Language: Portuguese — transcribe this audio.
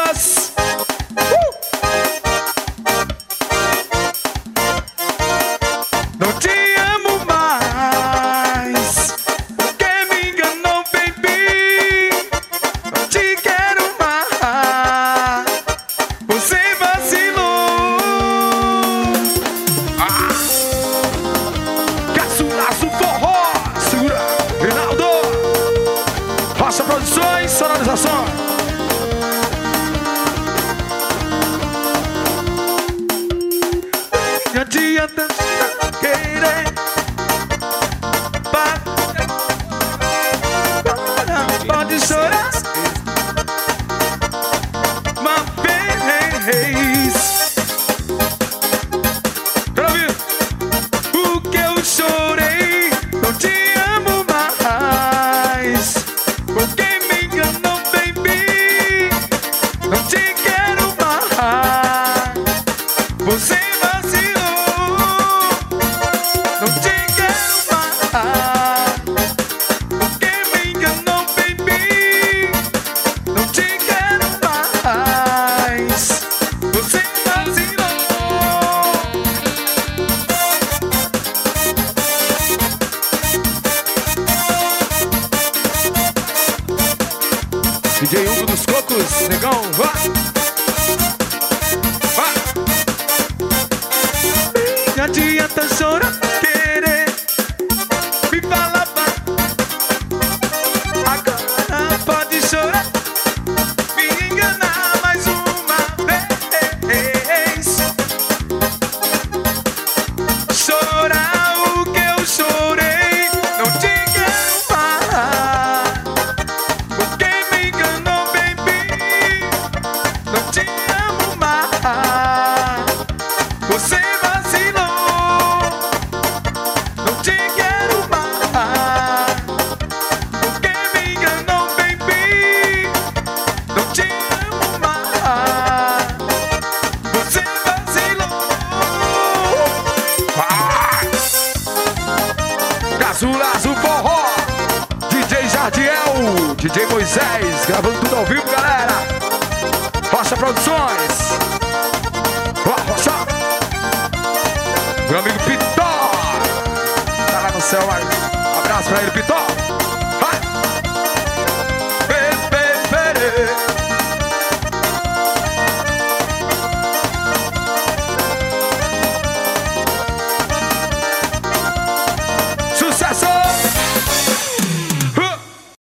Lucas. Não te amo mais, porque me enganou, baby. Não te quero mais, você vacilou. Caçulaço forró, segura, Reinaldo. Rocha Produções, sonorização. Não adianta querer, pode chorar, uma vez. Quero ouvir. O que eu chorei, não te amo mais, porque me enganou, baby. Não te quero mais, você vacilou. Não te quero mais, porque me enganou, baby. Não te quero mais, você vacilou. DJ Hugo dos Cocos, negão, vá! Vá! Não adianta chorar, querer me falar, agora pode chorar, me enganar mais uma vez. Chorar o que eu chorei, não te quero mais, porque me enganou, baby. Não te amo mais, você vacilou. Não te quero mais, porque me enganou, baby. Não te amo mais, você vacilou. Caçulaço forró, DJ Jardiel, DJ Moisés, gravando tudo ao vivo, galera. Rocha Produções. Rocha. Meu amigo Pitó, tá lá no céu, abraço pra ele, Pitó.